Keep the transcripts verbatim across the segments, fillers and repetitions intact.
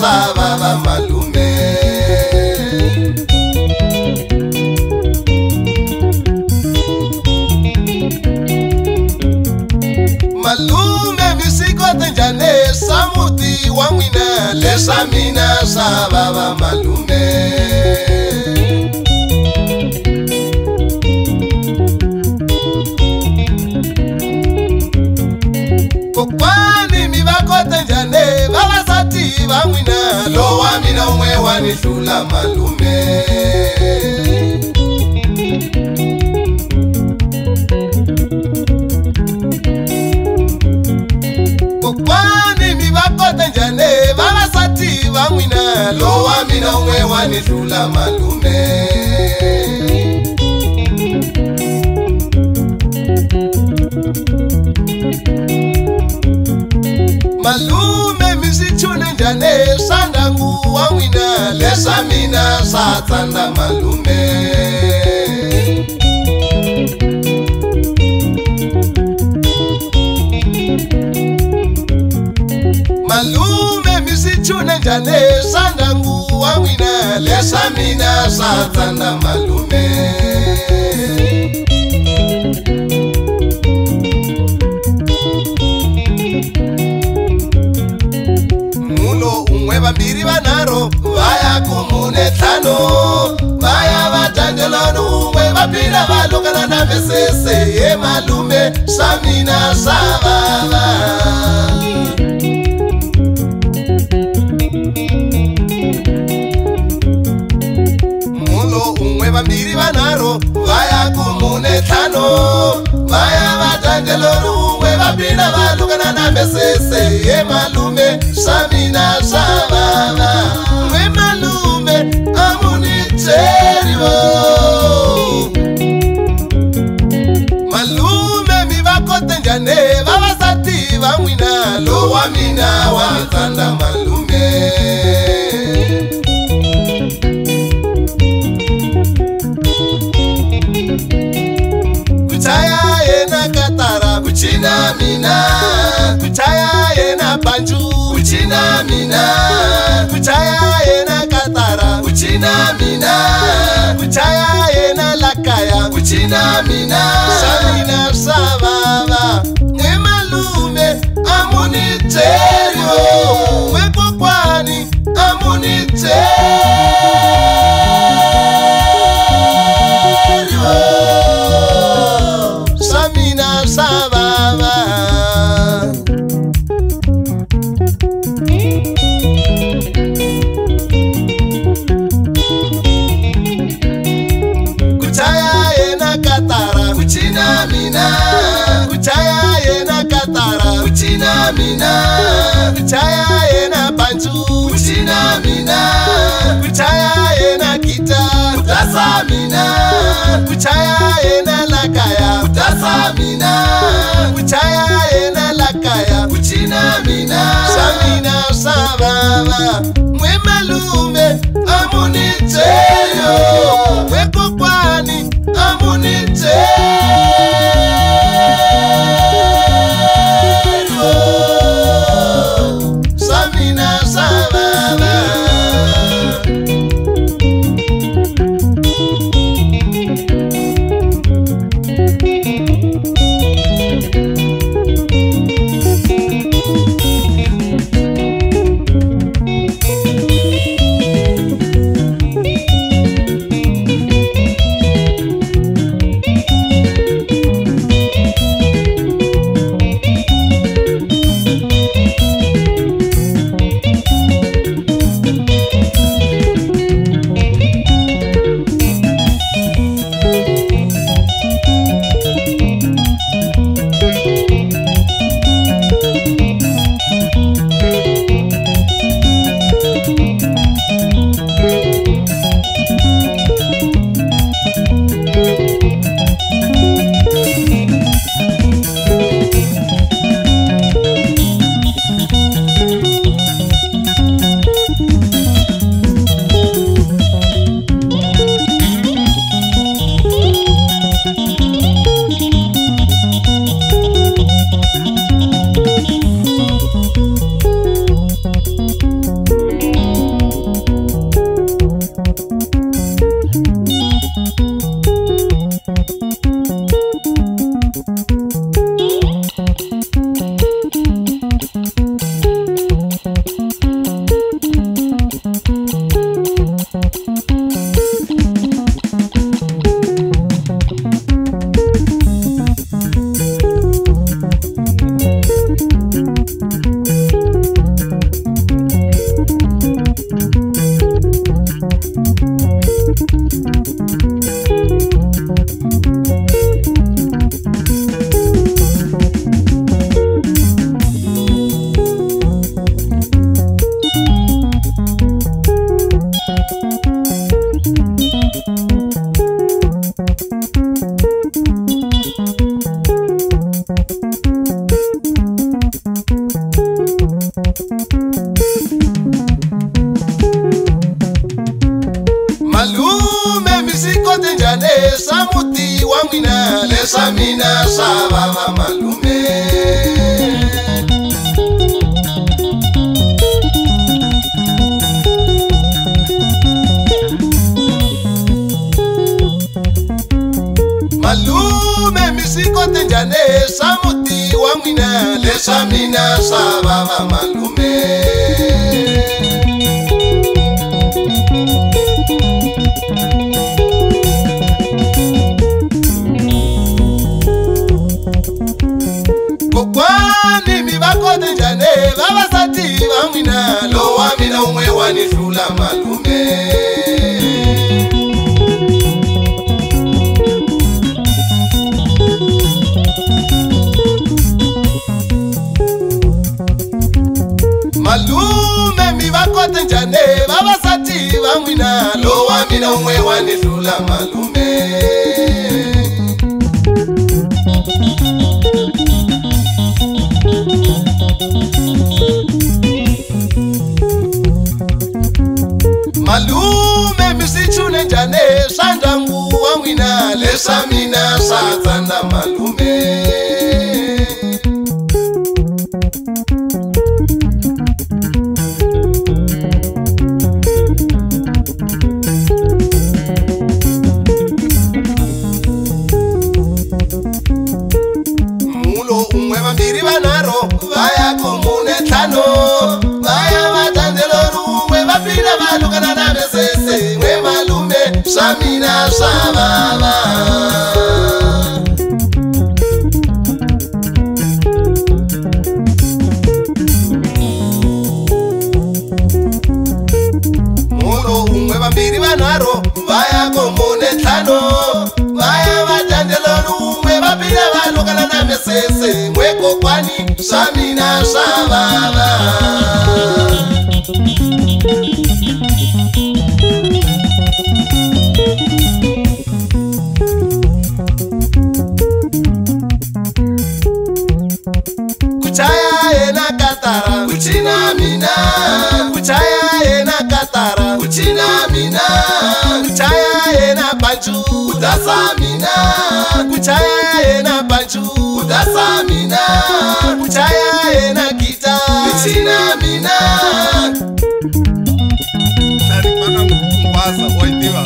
sava va malume. Malume misiko tenjane samuti wangwina lesa mina sava va malume. Kokwani mi vakota njane vavasati vamwina lowa mina umwe wanishula malume. Kokwani mi vakota njane vavasati vamwina lowa mina umwe wanishula malume. Malume misichune njane sandangu wangwina lesa mina satanda malume. Malume misichune njane sandangu wangwina lesa mina satanda malume. Vambiri vanaro vaya kumune tano vaya vatangelano umwe vapira valokana na mesese ye malume samina savava. Mulo umwe vambiri vanaro vaya kumune tano vaya vatangelano umwe vapira valokana na mesese ye malume samina savava. Mwe malume amuniterio. Malume mi vakote njane vavasati vamwina lowa mina wanitanda malume. Kuchaya yena katara kuchina mina. Kuchaya yena banju kuchina mina. Kuchaya yena katara kuchina mina. Kuchaya yena lakaya kuchina mina. Samina savava. Mwe malume amuniterio. Mwe kokwani amuniterio. Samina savava. Kuchaya yena katara kuchina mina. Kuchaya yena katara kuchina mina. Kuchaya yena banju kuchina mina. Kuchaya yena kita kutasa mina. Kuchaya yena lakaya kutasa mina. Kuchaya yena lakaya kuchina mina. Samina savava. Mwe malume amuniterio. Mwe kokwani amuniterio. Samina savava. Malume misiko tenjane samuti wangina lesa mina sababa malume. Malume misiko tenjane samuti wangina lesa mina sababa malume. Kokwani mi bako tenjane baba sati wangina lo wamina umwe wanishula malume. Malume mi bako tenjane baba sati wangina lo wamina umwe wanishula malume. Malume misichune njane sandangu wangina lesa mina satanda malume. Mulo umwe bambiri banaro vaya komune tano vaya batandelo rumwe bapila balukana na mesese mwe malume samina sababa. Mulo umwe bambiri banaro vaya komune tano vaya batandelo rumwe bapila balukana na mesese mwe kokwani samina sababa. Kuchaya ena katara kuchina mina, kuchaya ena katara kuchina mina, kuchaya ena panchu udasa mina, kuchaya ena panchu udasa mina, kuchaya ena kita kuchina mina. Dari pana kwasa oitiwa.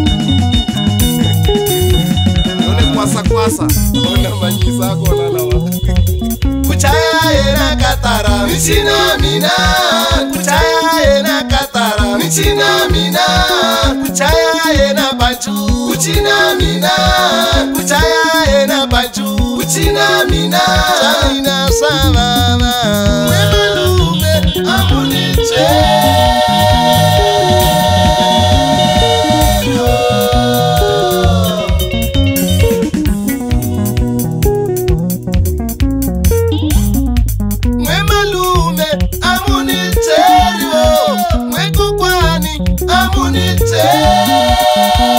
None kwasa kwasa, ona manyisa kona lawa. Kuchaya ena katara michina mina, kuchaya ena katara michina mina, kuchaya ena panchu kuchina mina, kuchaya ena panchu kuchina mina. Samina sababa mwe malume amuniche. Amunite